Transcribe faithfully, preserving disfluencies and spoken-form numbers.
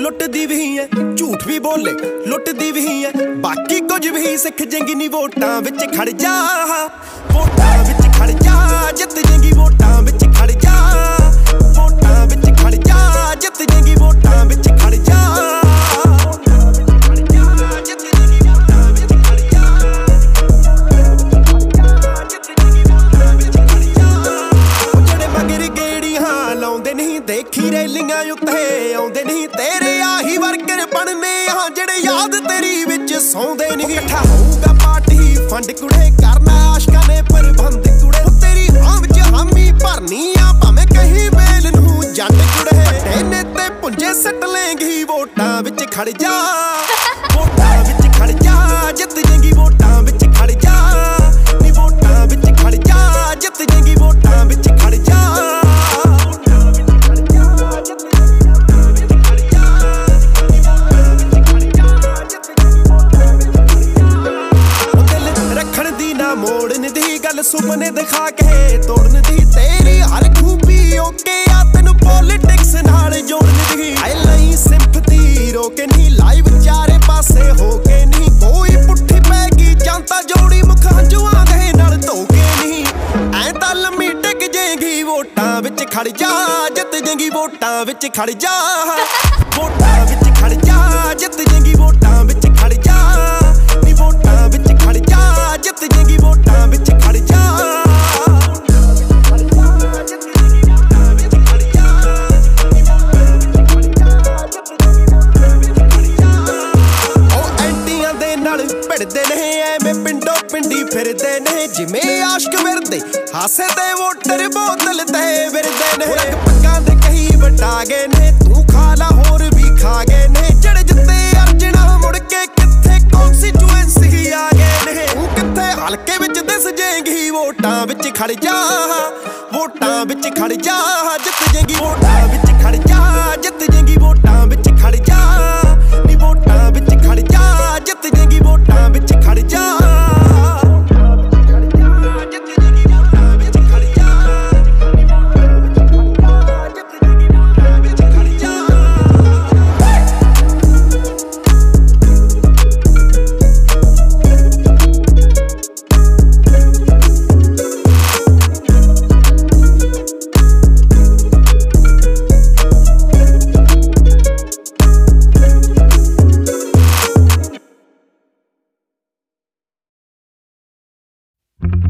लुटदी भी है, झूठ भी बोले लुटदी भी है, बाकी कुछ भी सिख जेंगी नी वोटां विच खड़ जा, वोटां विच खड़ जा, जित जेंगी वोटां विच खड़ जा, वोटां विच खड़ जा, जित जेंगी वोटां विच खड़ जा। देखी रैलियां उत्ते आउंदे नहीं तेरे आही वर्कर बनने हाँ जेड़े याद तेरी विच सौंदे नहीं। इकट्ठा होऊगा पार्टी फंड कुड़े करना आशकां ने प्रबंध कुड़े, तेरी हां विच हामी भरनी आ भावें कहीं वेल नूं जट कुड़े, तेने ते पुंजे सट लेंगी वोटां विच खड़ जा, वोटां विच खड़ जा, जित जेंगी वोटां विच खड़ जा, नी वोटां विच खड़ जा, जित जेंगी वोटां विच खड़ जा। मोड़न दी गल सुपने दिखा के तोड़न दी, तेरी हर खूबी ओके आ तेनू पॉलिटिक्स नाल जोड़न दी। आई नहीं सिंपथी रोके नहीं लाइव चारे पासे होके नहीं, कोई पुट्ठी पैगी जानता जोड़ी मुख हंजुआं दे नाल धोके नहीं। ऐ तां लम्मी टिक जेंगी वोटां विच खड़ जा, जित जेंगी वोटां विच खड़ जा, वोटां विच खड़ जा, जित जेंगी वोटां विच खड़ जा, नी वोटां विच खड़ जा, जित जेंगी वोटां विच खड़ जा। ओ एंटियां दे नाल भिड़दे ने एवें पिंडों पिंडी फिरदे ने, जिवें आशक विरदे हासे ते वोटर बोतल ते विरदे ने। रंग पग्गां दे कही वटा गए ने, तू खा ला होर भी खा गए ने, जड़ जित्ते अर्जना मुड़ के कित्थे कॉन्स्टिट्यूएंसी आ गए ने। तू कित्थे हलके विच दिस जेंगी वोटां विच खड़ जा, वोटां विच खड़ जा, जित जेंगी वोटां विच खड़ जा, जित जेंगी वोटां विच